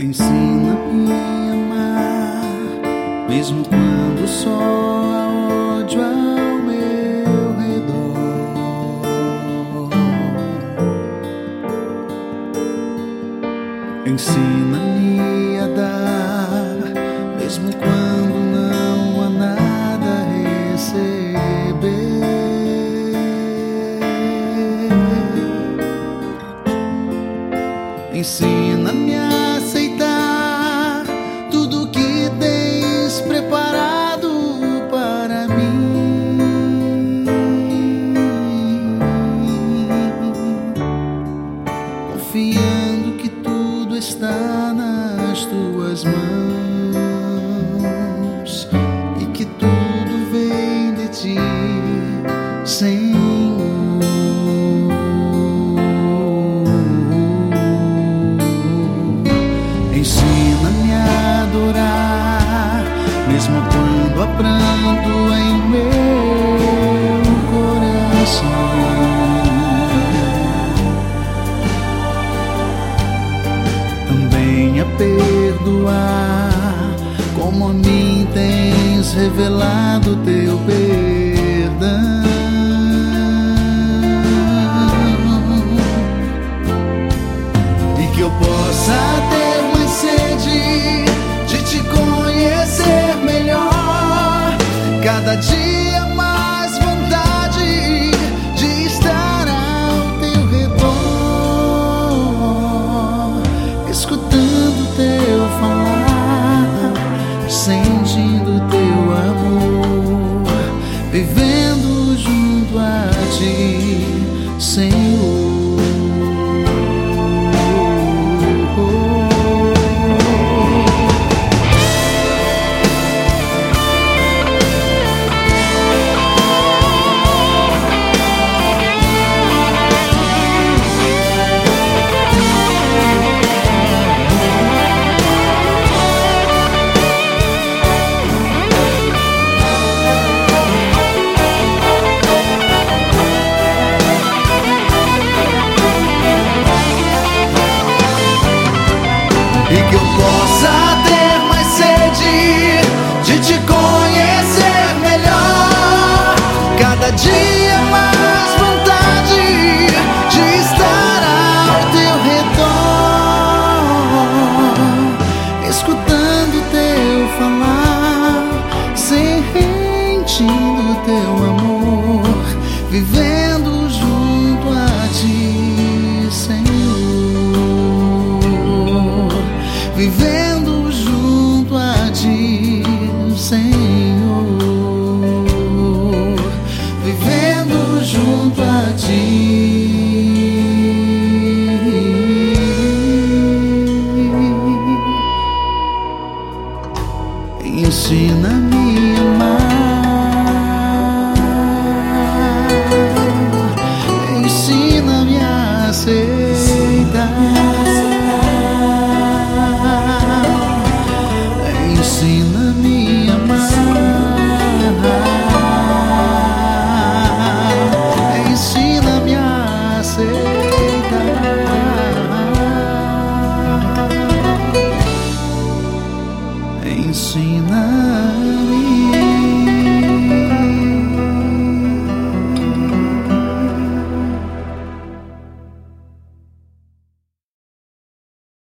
Ensina-me a amar, mesmo quando só há ódio ao meu redor. Ensina-me a dar, mesmo quando não há nada a receber. Ensina-me a aceitar tudo que tens preparado para mim, confiando que tudo está nas tuas mãos e que tudo vem de ti, Senhor. Ensina-me a adorar, mesmo quando há pranto em meu coração. Também a perdoar, como a mim tens revelado teu perdão. E que eu possa ter sede de te conhecer melhor, cada dia mais vontade de estar ao teu redor, escutando teu falar, sentindo teu amor, vivendo junto a ti, Senhor. E que eu possa ter mais sede de te conhecer melhor, cada dia mais vontade de estar ao teu redor, escutando teu falar, sentindo teu amor, vivendo